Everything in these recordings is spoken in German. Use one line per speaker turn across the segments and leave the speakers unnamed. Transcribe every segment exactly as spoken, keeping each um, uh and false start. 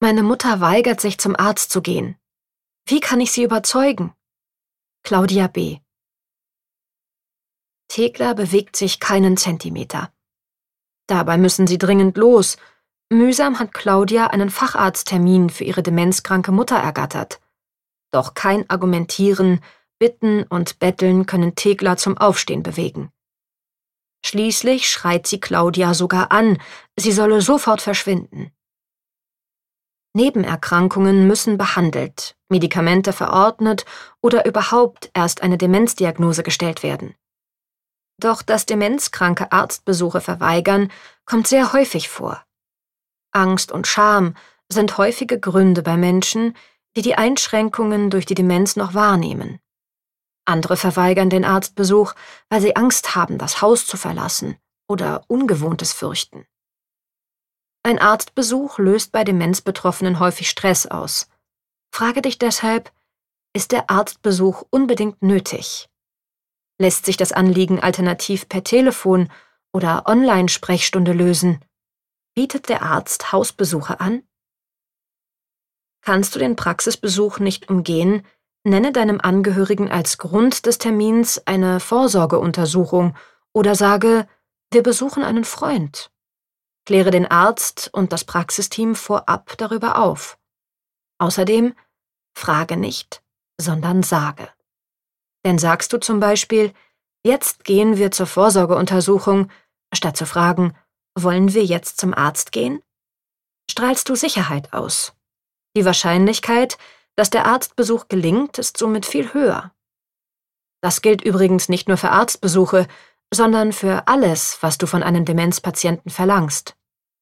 Meine Mutter weigert sich, zum Arzt zu gehen. Wie kann ich sie überzeugen? Claudia B. Thekla bewegt sich keinen Zentimeter. Dabei müssen sie dringend los. Mühsam hat Claudia einen Facharzttermin für ihre demenzkranke Mutter ergattert. Doch kein Argumentieren, Bitten und Betteln können Thekla zum Aufstehen bewegen. Schließlich schreit sie Claudia sogar an, sie solle sofort verschwinden. Nebenerkrankungen müssen behandelt, Medikamente verordnet oder überhaupt erst eine Demenzdiagnose gestellt werden. Doch dass Demenzkranke Arztbesuche verweigern, kommt sehr häufig vor. Angst und Scham sind häufige Gründe bei Menschen, die die Einschränkungen durch die Demenz noch wahrnehmen. Andere verweigern den Arztbesuch, weil sie Angst haben, das Haus zu verlassen oder Ungewohntes fürchten. Ein Arztbesuch löst bei Demenzbetroffenen häufig Stress aus. Frage dich deshalb, ist der Arztbesuch unbedingt nötig? Lässt sich das Anliegen alternativ per Telefon oder Online-Sprechstunde lösen? Bietet der Arzt Hausbesuche an? Kannst du den Praxisbesuch nicht umgehen, nenne deinem Angehörigen als Grund des Termins eine Vorsorgeuntersuchung oder sage, wir besuchen einen Freund. Kläre den Arzt und das Praxisteam vorab darüber auf. Außerdem, frage nicht, sondern sage. Denn sagst du zum Beispiel, jetzt gehen wir zur Vorsorgeuntersuchung, statt zu fragen, wollen wir jetzt zum Arzt gehen? Strahlst du Sicherheit aus. Die Wahrscheinlichkeit, dass der Arztbesuch gelingt, ist somit viel höher. Das gilt übrigens nicht nur für Arztbesuche, sondern für alles, was du von einem Demenzpatienten verlangst.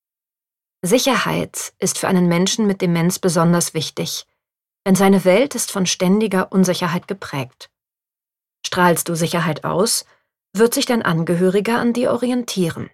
Sicherheit ist für einen Menschen mit Demenz besonders wichtig, denn seine Welt ist von ständiger Unsicherheit geprägt. Strahlst du Sicherheit aus, wird sich dein Angehöriger an dir orientieren.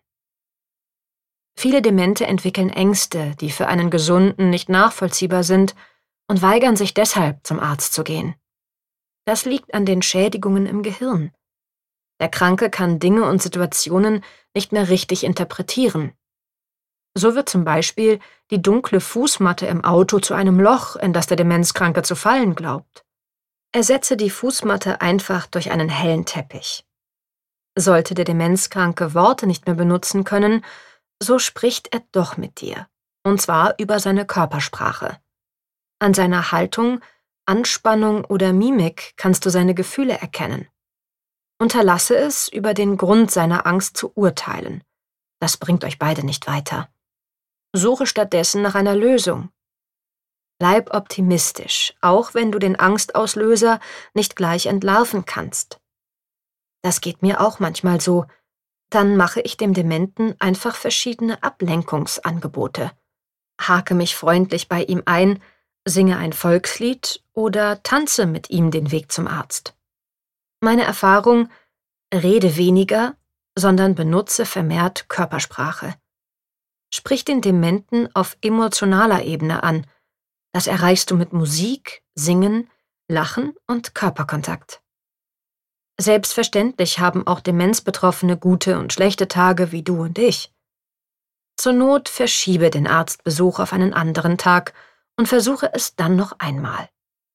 Viele Demente entwickeln Ängste, die für einen Gesunden nicht nachvollziehbar sind und weigern sich deshalb, zum Arzt zu gehen. Das liegt an den Schädigungen im Gehirn. Der Kranke kann Dinge und Situationen nicht mehr richtig interpretieren. So wird zum Beispiel die dunkle Fußmatte im Auto zu einem Loch, in das der Demenzkranke zu fallen glaubt. Ersetze die Fußmatte einfach durch einen hellen Teppich. Sollte der Demenzkranke Worte nicht mehr benutzen können, so spricht er doch mit dir, und zwar über seine Körpersprache. An seiner Haltung, Anspannung oder Mimik kannst du seine Gefühle erkennen. Unterlasse es, über den Grund seiner Angst zu urteilen. Das bringt euch beide nicht weiter. Suche stattdessen nach einer Lösung. Bleib optimistisch, auch wenn du den Angstauslöser nicht gleich entlarven kannst. Das geht mir auch manchmal so. Dann mache ich dem Dementen einfach verschiedene Ablenkungsangebote. Hake mich freundlich bei ihm ein, singe ein Volkslied oder tanze mit ihm den Weg zum Arzt. Meine Erfahrung: rede weniger, sondern benutze vermehrt Körpersprache. Sprich den Dementen auf emotionaler Ebene an. Das erreichst du mit Musik, Singen, Lachen und Körperkontakt. Selbstverständlich haben auch Demenzbetroffene gute und schlechte Tage wie du und ich. Zur Not verschiebe den Arztbesuch auf einen anderen Tag und versuche es dann noch einmal.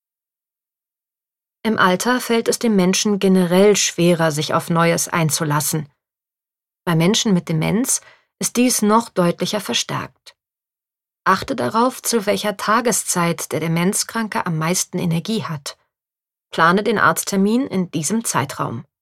Im Alter fällt es dem Menschen generell schwerer, sich auf Neues einzulassen. Bei Menschen mit Demenz ist dies noch deutlicher verstärkt. Achte darauf, zu welcher Tageszeit der Demenzkranke am meisten Energie hat. Plane den Arzttermin in diesem Zeitraum.